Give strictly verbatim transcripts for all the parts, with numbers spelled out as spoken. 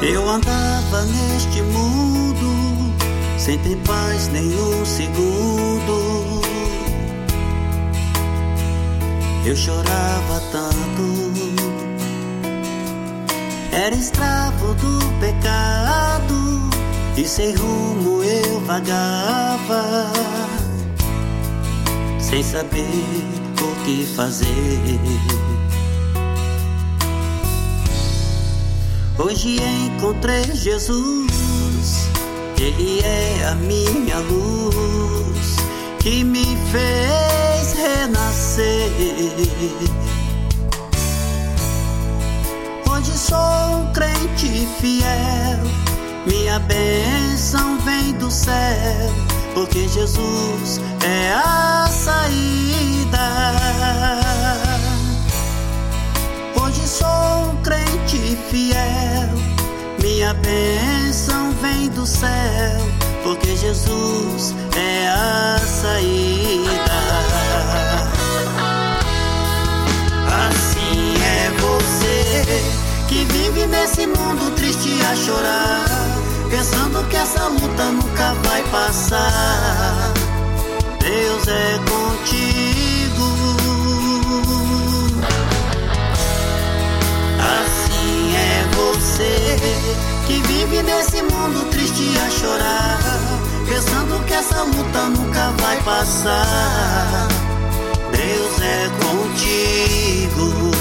Eu andava neste mundo sem ter paz nenhum segundo. Eu chorava tanto, era escravo do pecado e sem rumo eu vagava, sem saber o que fazer. Hoje encontrei Jesus, Ele é a minha luz, que me fez renascer. Hoje sou um crente fiel, minha bênção vem do céu, porque Jesus é a saída. Hoje sou um crente fiel, minha bênção vem do céu, porque Jesus é a saída. Assim é você que vive nesse mundo triste a chorar, pensando que essa luta nunca vai passar. Deus é contigo. Assim é você que vive nesse mundo triste a chorar, pensando que essa luta nunca vai passar. Deus é contigo.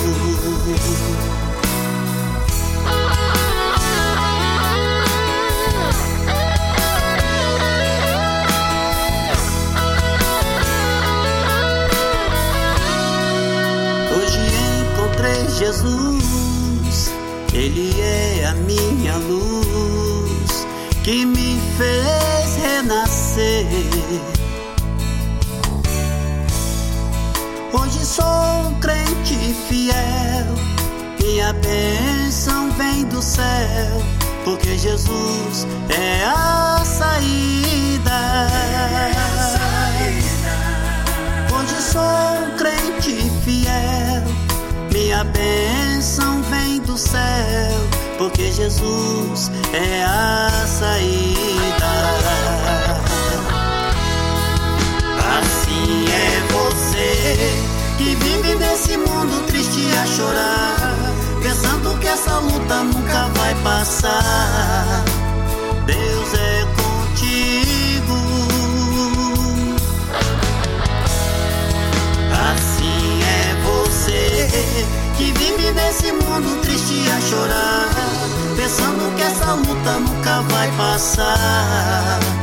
Hoje encontrei Jesus, Ele é a minha luz, que me fez renascer. Hoje sou um crente fiel, minha bênção vem do céu, porque Jesus é a saída. Hoje sou um crente fiel, minha bênção vem do céu, porque Jesus é a saída. Assim é você que vive nesse mundo triste a chorar, pensando que essa luta nunca vai passar. Deus é contigo. Assim é você que vive nesse mundo triste a chorar, pensando que essa luta nunca vai passar.